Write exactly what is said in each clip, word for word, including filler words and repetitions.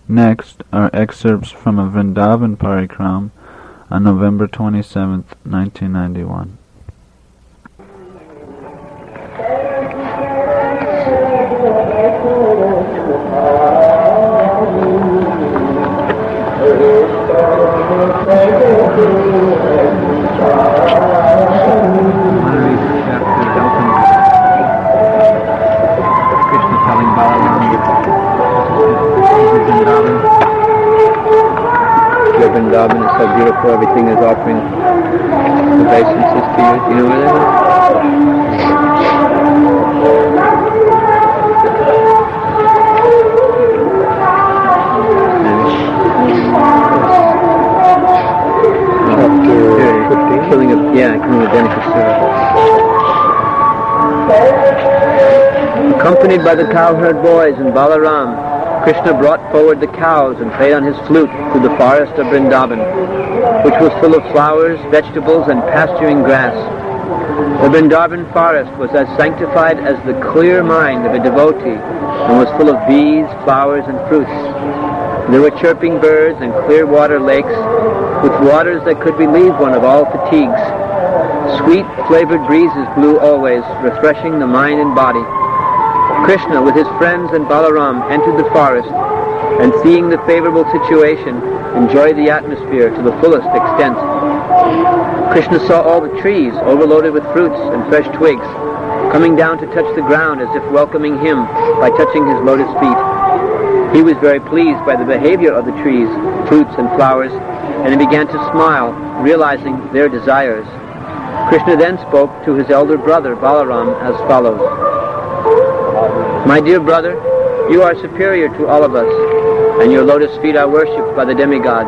Next are excerpts from a Vrindavan Parikram on November twenty-seventh, nineteen ninety-one. Vrindavan is so beautiful, everything is offering obeisances to you. Do you know where they are? Chapter killing of, yeah, killing of Denikasura. Accompanied by the cowherd boys and Balaram, Krishna brought forward the cows and played on his flute through the forest of Vrindavan, which was full of flowers, vegetables, and pasturing grass. The Vrindavan forest was as sanctified as the clear mind of a devotee, and was full of bees, flowers, and fruits. There were chirping birds and clear water lakes, with waters that could relieve one of all fatigues. Sweet, flavored breezes blew always, refreshing the mind and body. Krishna, with his friends and Balaram, entered the forest, and seeing the favorable situation, enjoyed the atmosphere to the fullest extent. Krishna saw all the trees overloaded with fruits and fresh twigs, coming down to touch the ground as if welcoming him by touching his lotus feet. He was very pleased by the behavior of the trees, fruits, and flowers, and he began to smile, realizing their desires. Krishna then spoke to his elder brother, Balaram, as follows. My dear brother, you are superior to all of us, and your lotus feet are worshipped by the demigods.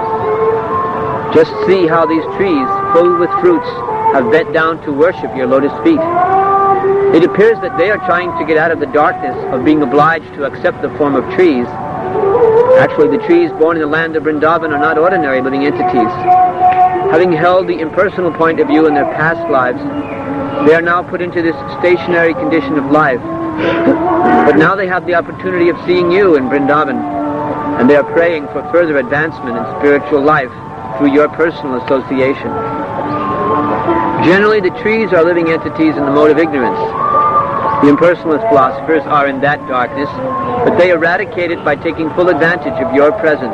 Just see how these trees, full with fruits, have bent down to worship your lotus feet. It appears that they are trying to get out of the darkness of being obliged to accept the form of trees. Actually, the trees born in the land of Vrindavan are not ordinary living entities. Having held the impersonal point of view in their past lives, they are now put into this stationary condition of life. But now they have the opportunity of seeing you in Vrindavan, and they are praying for further advancement in spiritual life through your personal association. Generally, the trees are living entities in the mode of ignorance. The impersonalist philosophers are in that darkness, but they eradicate it by taking full advantage of your presence.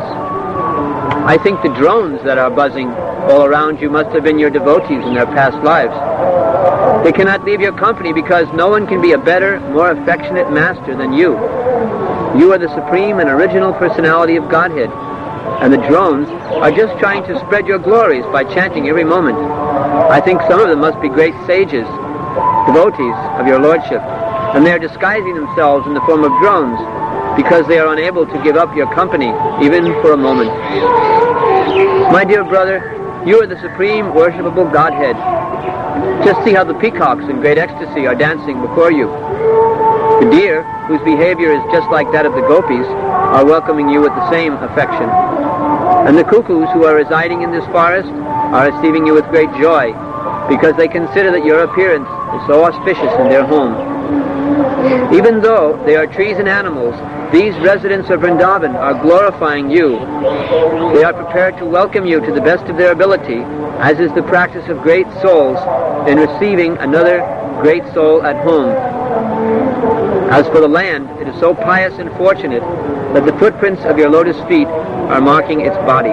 I think the drones that are buzzing all around you must have been your devotees in their past lives. They cannot leave your company because no one can be a better, more affectionate master than you. You are the supreme and original personality of Godhead, and the drones are just trying to spread your glories by chanting every moment. I think some of them must be great sages, devotees of your lordship, and they are disguising themselves in the form of drones because they are unable to give up your company even for a moment. My dear brother, you are the supreme worshipable Godhead. Just see how the peacocks in great ecstasy are dancing before you. The deer, whose behavior is just like that of the gopis, are welcoming you with the same affection. And the cuckoos who are residing in this forest are receiving you with great joy, because they consider that your appearance is so auspicious in their home. Even though they are trees and animals, these residents of Vrindavan are glorifying you. They are prepared to welcome you to the best of their ability, as is the practice of great souls in receiving another great soul at home. As for the land, it is so pious and fortunate that the footprints of your lotus feet are marking its body.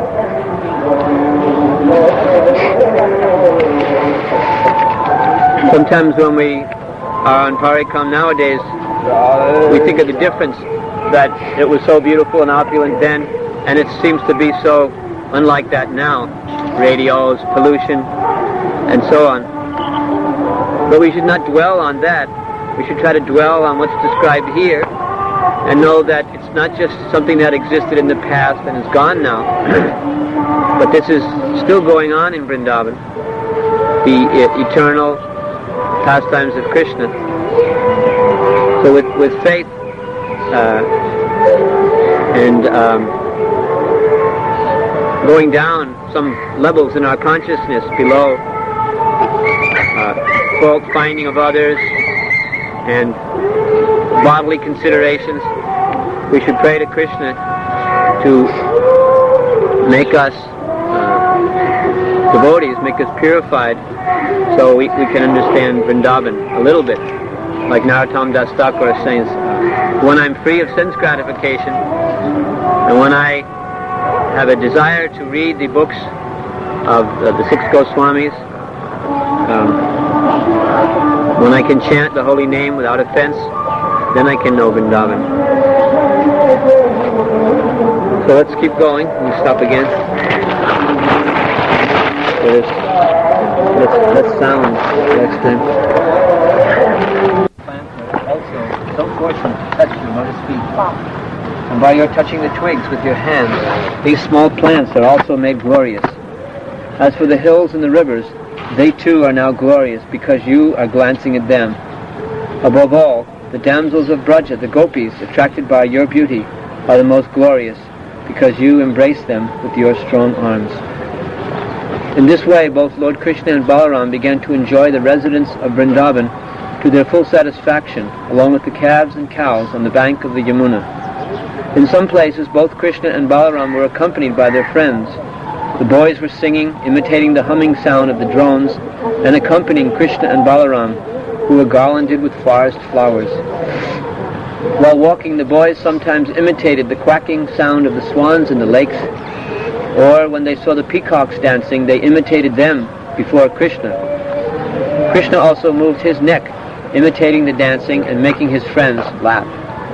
Sometimes when we are on Parikram nowadays, we think of the difference that it was so beautiful and opulent then, and it seems to be so unlike that now. Radios, pollution, and so on. But we should not dwell on that. We should try to dwell on what's described here and know that it's not just something that existed in the past and is gone now, but this is still going on in Vrindavan, the e- eternal pastimes of Krishna. So with, with faith uh, and um, going down some levels in our consciousness below uh, fault finding of others and bodily considerations, we should pray to Krishna to make us uh, devotees, make us purified, so we, we can understand Vrindavan a little bit. Like Narottam Das Thakur is saying, when I'm free of sense gratification, and when I have a desire to read the books of uh, the six Goswamis, um, when I can chant the holy name without offense, then I can know Vrindavan. So let's keep going. We'll stop again. So let's, let's sound next time. Also, so fortunate to touch you, not to speak. And by your touching the twigs with your hands, these small plants are also made glorious. As for the hills and the rivers, they too are now glorious because you are glancing at them. Above all, the damsels of Braja, the gopis, attracted by your beauty, are the most glorious because you embrace them with your strong arms. In this way, both Lord Krishna and Balaram began to enjoy the residence of Vrindavan to their full satisfaction, along with the calves and cows on the bank of the Yamuna. In some places, both Krishna and Balaram were accompanied by their friends. The boys were singing, imitating the humming sound of the drones, and accompanying Krishna and Balaram, who were garlanded with forest flowers. While walking, the boys sometimes imitated the quacking sound of the swans in the lakes, or when they saw the peacocks dancing, they imitated them before Krishna. Krishna also moved his neck, imitating the dancing and making his friends laugh.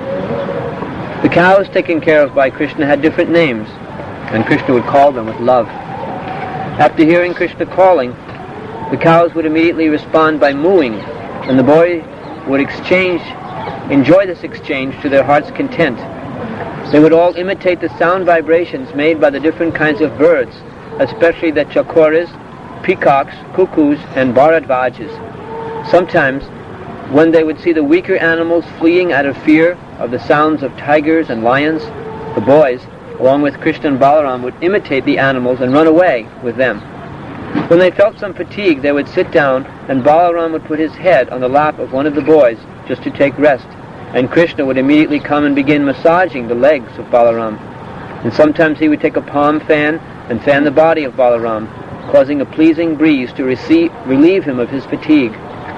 The cows taken care of by Krishna had different names, and Krishna would call them with love. After hearing Krishna calling, the cows would immediately respond by mooing, and the boy would exchange, enjoy this exchange to their heart's content. They would all imitate the sound vibrations made by the different kinds of birds, especially the chakoras, peacocks, cuckoos, and bharadvajas. Sometimes, when they would see the weaker animals fleeing out of fear of the sounds of tigers and lions, the boys, along with Krishna and Balaram, would imitate the animals and run away with them. When they felt some fatigue, they would sit down, and Balaram would put his head on the lap of one of the boys just to take rest, and Krishna would immediately come and begin massaging the legs of Balaram. And sometimes he would take a palm fan and fan the body of Balaram, causing a pleasing breeze to receive, relieve him of his fatigue.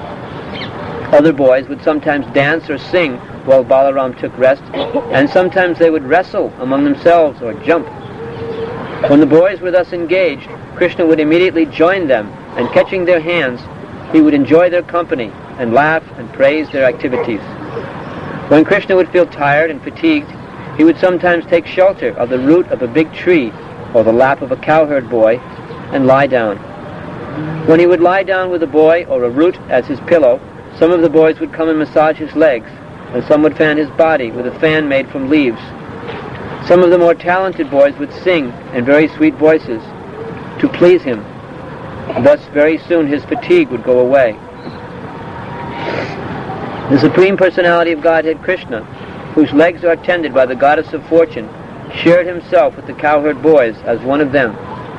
Other boys would sometimes dance or sing while Balaram took rest, and sometimes they would wrestle among themselves or jump. When the boys were thus engaged, Krishna would immediately join them, and catching their hands, he would enjoy their company and laugh and praise their activities. When Krishna would feel tired and fatigued, he would sometimes take shelter of the root of a big tree or the lap of a cowherd boy and lie down. When he would lie down with a boy or a root as his pillow, some of the boys would come and massage his legs, and some would fan his body with a fan made from leaves. Some of the more talented boys would sing in very sweet voices to please him. Thus very soon his fatigue would go away. The Supreme Personality of Godhead Krishna, whose legs are tended by the Goddess of Fortune, shared himself with the cowherd boys as one of them,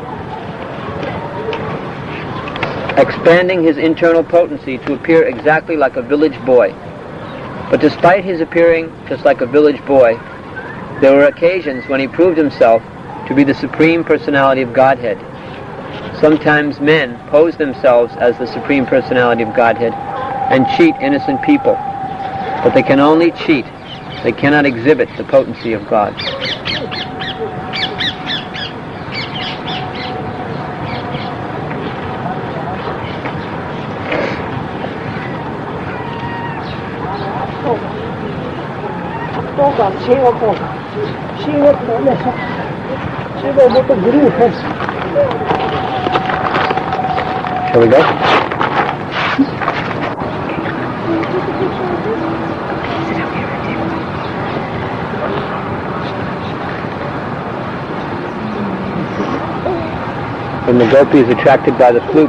expanding his internal potency to appear exactly like a village boy. But despite his appearing just like a village boy, there were occasions when he proved himself to be the Supreme Personality of Godhead. Sometimes men pose themselves as the Supreme Personality of Godhead and cheat innocent people, but they can only cheat. They cannot exhibit the potency of God. Shall we go? When the gopis attracted by the flute,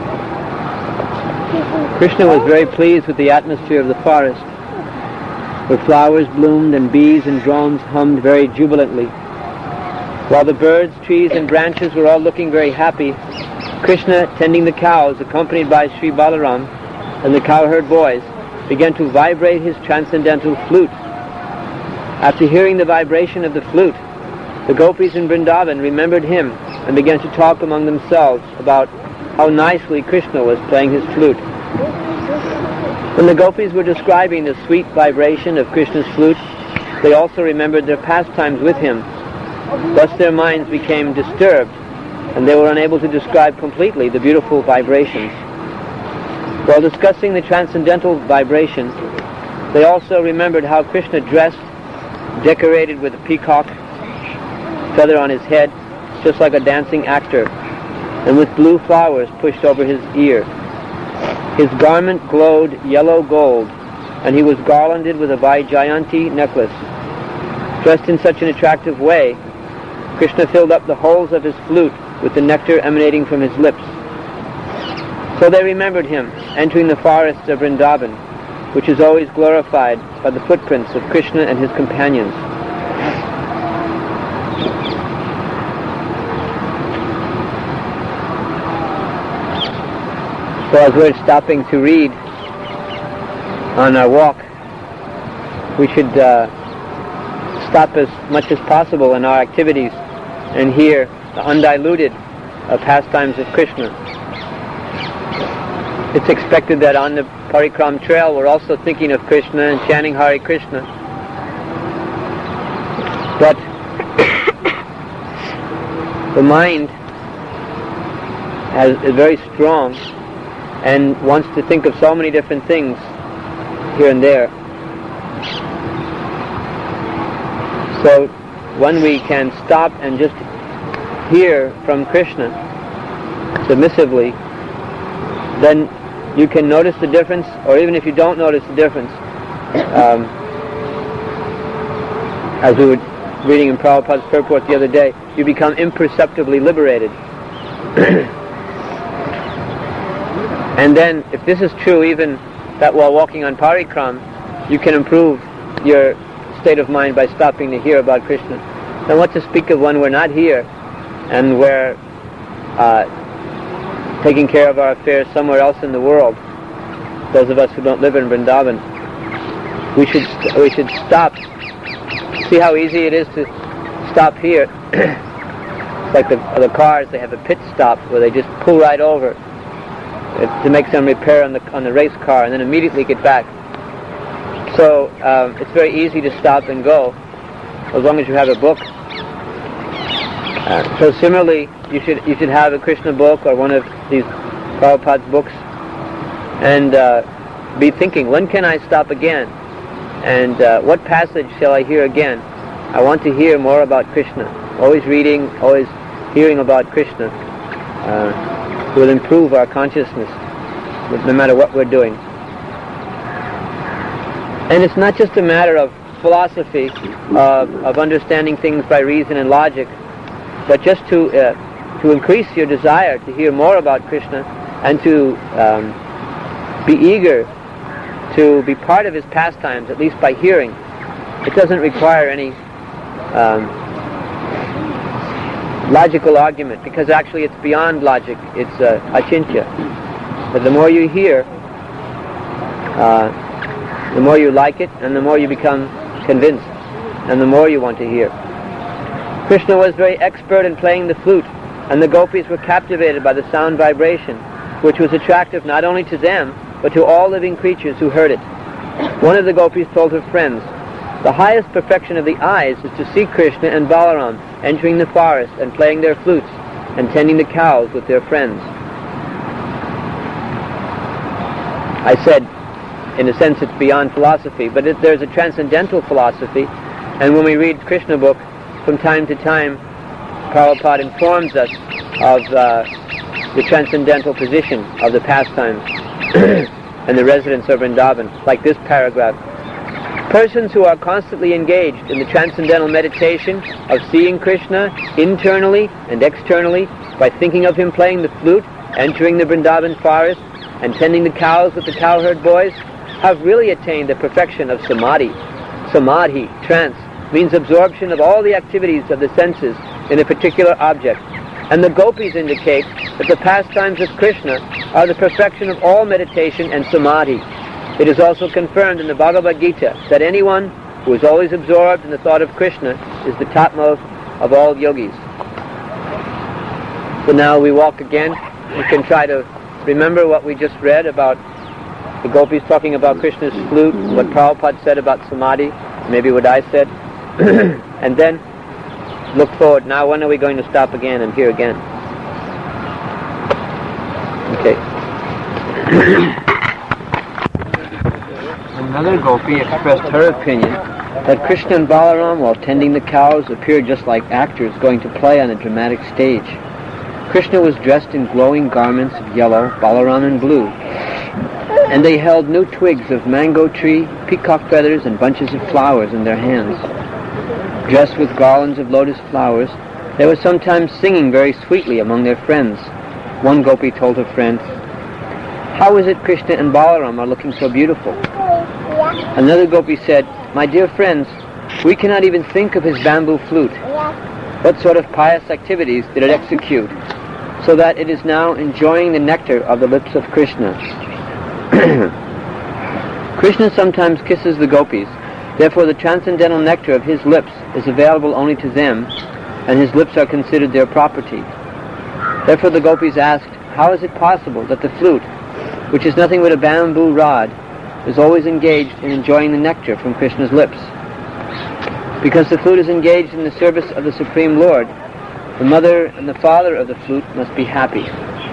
Krishna was very pleased with the atmosphere of the forest, where flowers bloomed and bees and drones hummed very jubilantly. While the birds, trees, and branches were all looking very happy, Krishna, tending the cows, accompanied by Sri Balaram and the cowherd boys, began to vibrate his transcendental flute. After hearing the vibration of the flute, The gopis in Vrindavan remembered him and began to talk among themselves about how nicely Krishna was playing his flute. When the gopis were describing the sweet vibration of Krishna's flute, they also remembered their pastimes with him. Thus their minds became disturbed, and they were unable to describe completely the beautiful vibrations. While discussing the transcendental vibration, they also remembered how Krishna dressed, decorated with a peacock feather on his head, just like a dancing actor, and with blue flowers pushed over his ear. His garment glowed yellow gold, and he was garlanded with a Vaijayanti necklace. Dressed in such an attractive way, Krishna filled up the holes of his flute with the nectar emanating from his lips. So they remembered him, entering the forests of Vrindavan, which is always glorified by the footprints of Krishna and his companions. So as we're stopping to read on our walk, we should uh, stop as much as possible in our activities and hear the undiluted uh, pastimes of Krishna. It's expected that on the Parikram trail we're also thinking of Krishna and chanting Hare Krishna. But the mind has, is very strong and wants to think of so many different things here and there. So when we can stop and just hear from Krishna submissively, then you can notice the difference, or even if you don't notice the difference, um, as we were reading in Prabhupada's purport the other day, you become imperceptibly liberated. And then, if this is true, even that while walking on Parikram, you can improve your state of mind by stopping to hear about Krishna. Then what to speak of when we're not here, and we're uh, taking care of our affairs somewhere else in the world, those of us who don't live in Vrindavan. We should, we should stop. See how easy it is to stop here. It's like the, the cars, they have a pit stop where they just pull right over to make some repair on the on the race car and then immediately get back. So um, it's very easy to stop and go as long as you have a book. Uh, so similarly, you should you should have a Krishna book or one of these Prabhupada's books, and uh, be thinking, when can I stop again? And uh, what passage shall I hear again? I want to hear more about Krishna. Always reading, always hearing about Krishna uh, will improve our consciousness, no matter what we're doing. And it's not just a matter of philosophy, uh, of understanding things by reason and logic, but just to uh, to increase your desire to hear more about Krishna and to um, be eager to be part of his pastimes, at least by hearing. It doesn't require any um, logical argument, because actually it's beyond logic. It's uh, achintya. But the more you hear, uh, the more you like it, and the more you become convinced, and the more you want to hear. Krishna was very expert in playing the flute, and the gopis were captivated by the sound vibration, which was attractive not only to them, but to all living creatures who heard it. One of the gopis told her friends, "The highest perfection of the eyes is to see Krishna and Balaram entering the forest and playing their flutes and tending the cows with their friends." I said, in a sense, it's beyond philosophy, but it, there's a transcendental philosophy, and when we read Krishna book, from time to time, Prabhupada informs us of uh, the transcendental position of the pastimes and the residents of Vrindavan, like this paragraph. Persons who are constantly engaged in the transcendental meditation of seeing Krishna internally and externally by thinking of him playing the flute, entering the Vrindavan forest, and tending the cows with the cowherd boys, have really attained the perfection of samadhi. Samadhi, trance, means absorption of all the activities of the senses in a particular object. And the gopis indicate that the pastimes of Krishna are the perfection of all meditation and samadhi. It is also confirmed in the Bhagavad Gita that anyone who is always absorbed in the thought of Krishna is the topmost of all yogis. So now we walk again. We can try to remember what we just read about the gopis talking about Krishna's flute, what Prabhupada said about samadhi, maybe what I said, and then look forward. Now when are we going to stop again and hear again? Okay. Another gopi expressed her opinion that Krishna and Balaram, while tending the cows, appeared just like actors going to play on a dramatic stage. Krishna was dressed in glowing garments of yellow, Balaram in blue, and they held new twigs of mango tree, peacock feathers, and bunches of flowers in their hands. Dressed with garlands of lotus flowers, they were sometimes singing very sweetly among their friends. One gopi told her friend, "How is it Krishna and Balaram are looking so beautiful?" Another gopi said, "My dear friends, we cannot even think of his bamboo flute. What sort of pious activities did it execute, so that it is now enjoying the nectar of the lips of Krishna?" Krishna sometimes kisses the gopis, therefore the transcendental nectar of his lips is available only to them, and his lips are considered their property. Therefore the gopis asked, "How is it possible that the flute, which is nothing but a bamboo rod, is always engaged in enjoying the nectar from Krishna's lips?" Because the flute is engaged in the service of the Supreme Lord, the mother and the father of the flute must be happy.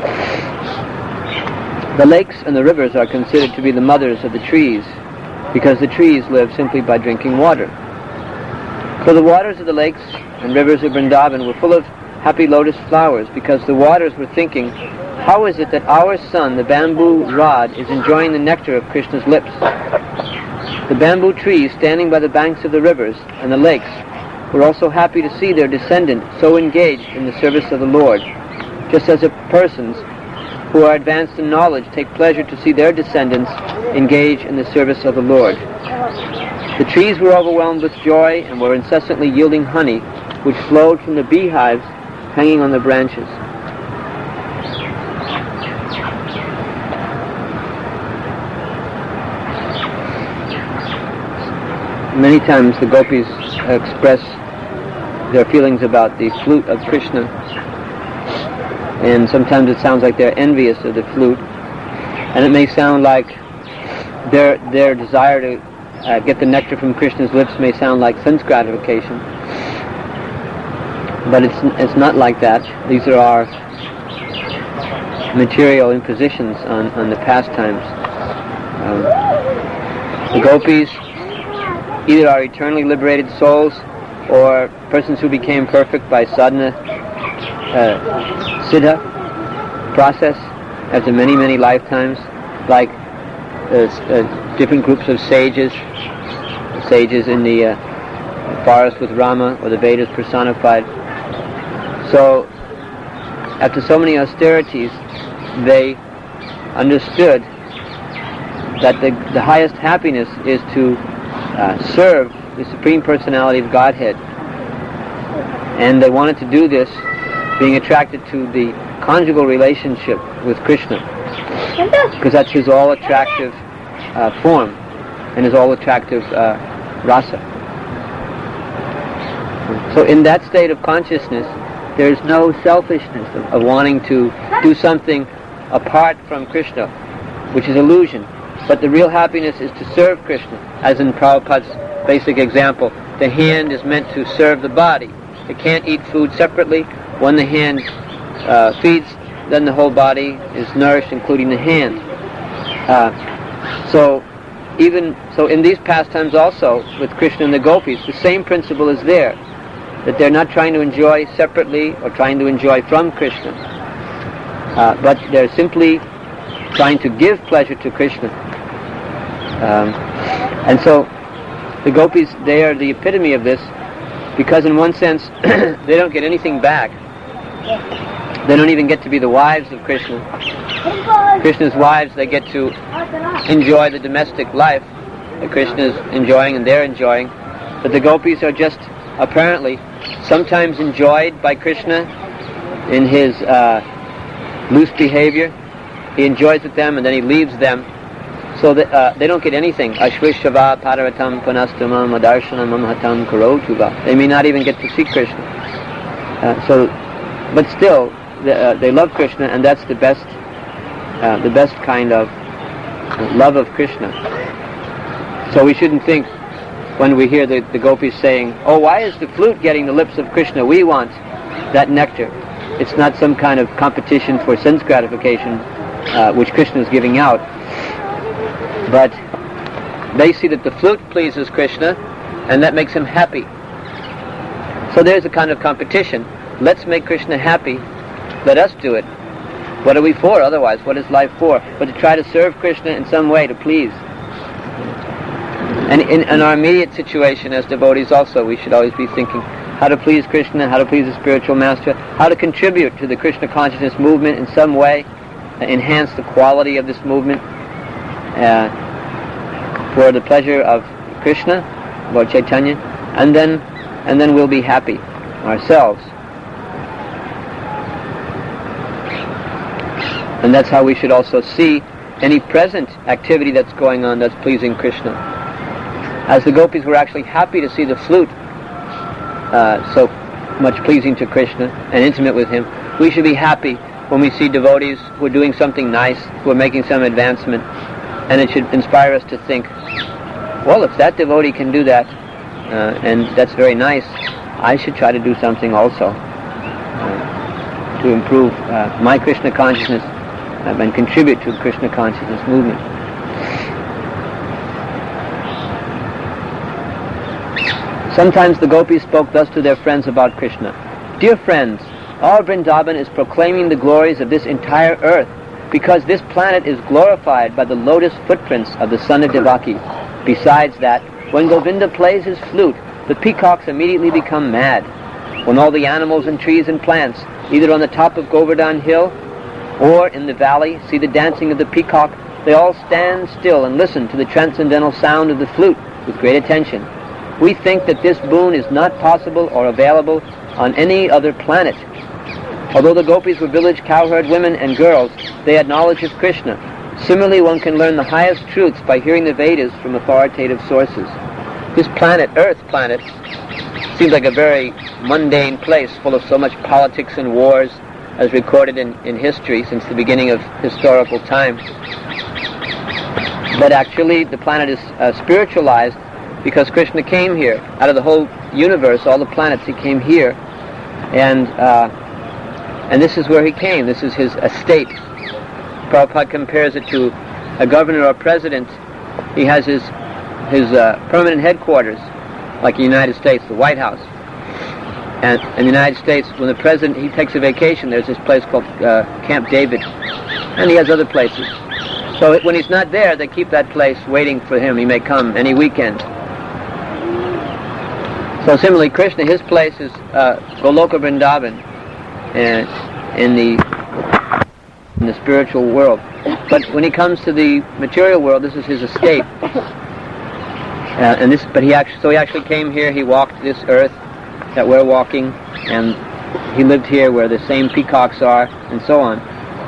The lakes and the rivers are considered to be the mothers of the trees, because the trees live simply by drinking water. So the waters of the lakes and rivers of Vrindavan were full of happy lotus flowers, because the waters were thinking, "How is it that our son, the bamboo rod, is enjoying the nectar of Krishna's lips?" The bamboo trees standing by the banks of the rivers and the lakes were also happy to see their descendant so engaged in the service of the Lord, just as a persons who are advanced in knowledge take pleasure to see their descendants engage in the service of the Lord. The trees were overwhelmed with joy and were incessantly yielding honey, which flowed from the beehives hanging on the branches. Many times the gopis express their feelings about the flute of Krishna, and sometimes it sounds like they're envious of the flute, and it may sound like their their desire to uh, get the nectar from Krishna's lips may sound like sense gratification, but it's it's not like that. These are our material impositions on, on the pastimes. Um, the gopis either are eternally liberated souls or persons who became perfect by sadhana uh, siddha process after many, many lifetimes, like uh, uh, different groups of sages, sages in the uh, forest with Rama, or the Vedas personified. So, after so many austerities, they understood that the, the highest happiness is to uh, serve the Supreme Personality of Godhead. And they wanted to do this being attracted to the conjugal relationship with Krishna, because that's his all-attractive uh, form and his all-attractive uh, rasa. So in that state of consciousness, there is no selfishness of, of wanting to do something apart from Krishna, which is illusion. But the real happiness is to serve Krishna. As in Prabhupada's basic example, the hand is meant to serve the body. It can't eat food separately. When the hand uh, feeds, then the whole body is nourished, including the hand. Uh, so, even so, in these pastimes also with Krishna and the gopis, the same principle is there, that they're not trying to enjoy separately or trying to enjoy from Krishna, uh, but they're simply trying to give pleasure to Krishna. Um, and so, the gopis, they are the epitome of this, because in one sense, they don't get anything back. They don't even get to be the wives of Krishna. Krishna's wives, they get to enjoy the domestic life that Krishna is enjoying and they're enjoying. But the gopis are just apparently sometimes enjoyed by Krishna in his uh, loose behavior. He enjoys with them and then he leaves them. So that uh, they don't get anything. Ashvishava paravatam panastamam adarshanam amhatam karotuva. They may not even get to see Krishna. Uh, so, but still, the, uh, they love Krishna, and that's the best, uh, the best kind of love of Krishna. So we shouldn't think when we hear the, the gopis saying, "Oh, why is the flute getting the lips of Krishna? We want that nectar." It's not some kind of competition for sense gratification, uh, which Krishna is giving out. But they see that the flute pleases Krishna, and that makes him happy. So there's a kind of competition. Let's make Krishna happy. Let us do it. What are we for otherwise? What is life for? But to try to serve Krishna in some way, to please. And in, in our immediate situation as devotees also, we should always be thinking how to please Krishna, how to please the spiritual master, how to contribute to the Krishna consciousness movement in some way, uh, enhance the quality of this movement uh, for the pleasure of Krishna, Lord Chaitanya, and then and then we'll be happy ourselves. And that's how we should also see any present activity that's going on that's pleasing Krishna. As the gopis were actually happy to see the flute uh, so much pleasing to Krishna and intimate with him, we should be happy when we see devotees who are doing something nice, who are making some advancement, and it should inspire us to think, well, if that devotee can do that, uh, and that's very nice, I should try to do something also uh, to improve uh, my Krishna consciousness uh, and contribute to the Krishna consciousness movement. Sometimes the gopis spoke thus to their friends about Krishna. "Dear friends, all Vrindavan is proclaiming the glories of this entire earth, because this planet is glorified by the lotus footprints of the son of Devaki. Besides that, when Govinda plays his flute, the peacocks immediately become mad. When all the animals and trees and plants, either on the top of Govardhan hill or in the valley, see the dancing of the peacock, they all stand still and listen to the transcendental sound of the flute with great attention. We think that this boon is not possible or available on any other planet. Although the gopis were village cowherd women and girls, they had knowledge of Krishna. Similarly, one can learn the highest truths by hearing the Vedas from authoritative sources." This planet, Earth planet, seems like a very mundane place full of so much politics and wars as recorded in, in history since the beginning of historical time. But actually, the planet is uh, spiritualized because Krishna came here. Out of the whole universe, all the planets, he came here. And uh, and this is where he came. This is his estate. Prabhupada compares it to a governor or president. He has his his uh, permanent headquarters, like the United States, the White House. And in the United States, when the president, he takes a vacation, there's this place called uh, Camp David. And he has other places. So it, when he's not there, they keep that place waiting for him. He may come any weekend. So similarly, Krishna, his place is uh, Goloka Vrindavan uh, in the in the spiritual world. But when he comes to the material world, this is his estate. Uh, and this, but he actually, so he actually came here. He walked this earth that we're walking, and he lived here where the same peacocks are, and so on.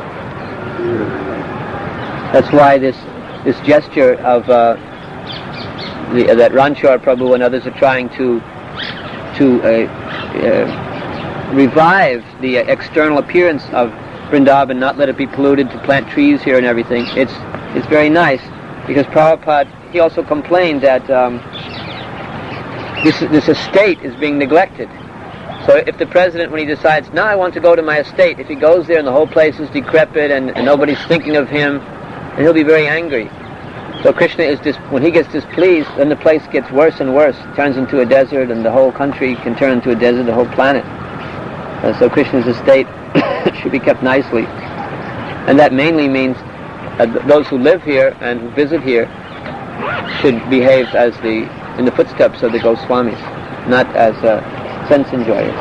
That's why this this gesture of uh, the, uh, that Ranchor Prabhu and others are trying to to uh, uh, revive the uh, external appearance of Vrindavan, not let it be polluted, to plant trees here and everything. It's it's very nice, because Prabhupada, he also complained that um, this this estate is being neglected. So if the president, when he decides, now I want to go to my estate, if he goes there and the whole place is decrepit and, and nobody's thinking of him, and he'll be very angry. So Krishna is dis- when he gets displeased, then the place gets worse and worse. It turns into a desert, and the whole country can turn into a desert, the whole planet. Uh, so Krishna's estate should be kept nicely. And that mainly means uh, th- those who live here and who visit here should behave as the in the footsteps of the Goswamis, not as uh, sense enjoyers.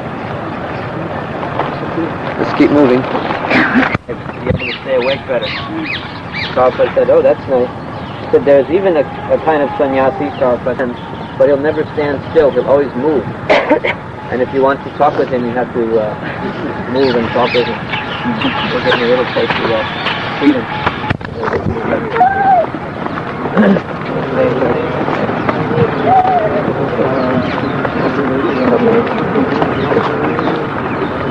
Let's keep moving. Be able to stay awake better. Prabhupada said, "Oh, that's nice." He said, "There's even a, a kind of sannyasi, Prabhupada, but he'll never stand still. He'll always move. And if you want to talk with him, you have to uh, move and talk with him. We'll get in a little place to uh, feed him."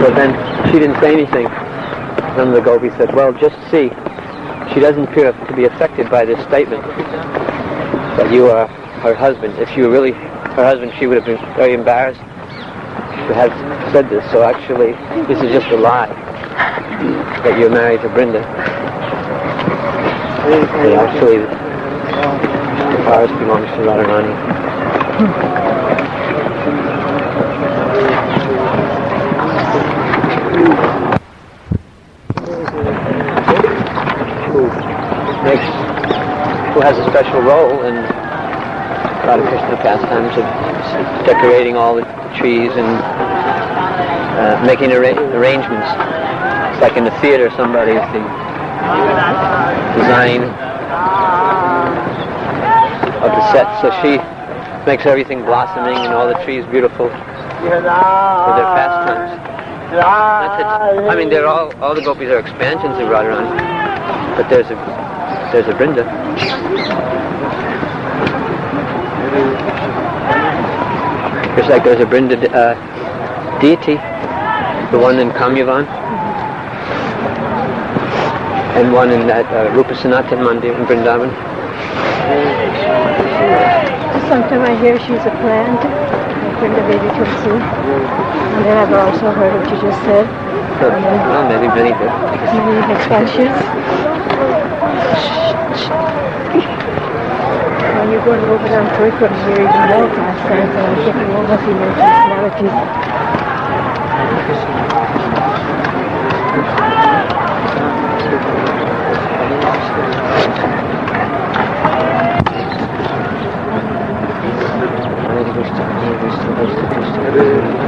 So then she didn't say anything. Then the gopi said, well, just see. She doesn't appear to be affected by this statement that you are her husband. If you were really her husband, she would have been very embarrassed to have said this. So actually, this is just a lie that you're married to Brinda. And actually, the forest belongs to Radharani. Who makes, who has a special role in Radha Krishna pastimes of decorating all the trees and uh, making arra- arrangements. It's like in the theater, somebody is the design of the set. So she makes everything blossoming and all the trees beautiful for their pastimes. That's it. I mean, they're all all the gopis are expansions of Radharani, but there's a there's a Brinda. Just like there's a Brinda uh, deity, the one in Kamyavan, and one in that uh, Rupa Sanatan Mandir in Vrindavan. Sometimes I hear she's a plant, like Brinda Baby Tulsi, and then I've also heard what you just said. So, well, maybe many did. Many expansions. When you're going over there on Turkey, you're even more pastimes, and I'm thinking, what must be more personalities? Hare Krishna, Hare Krishna, Krishna Krishna.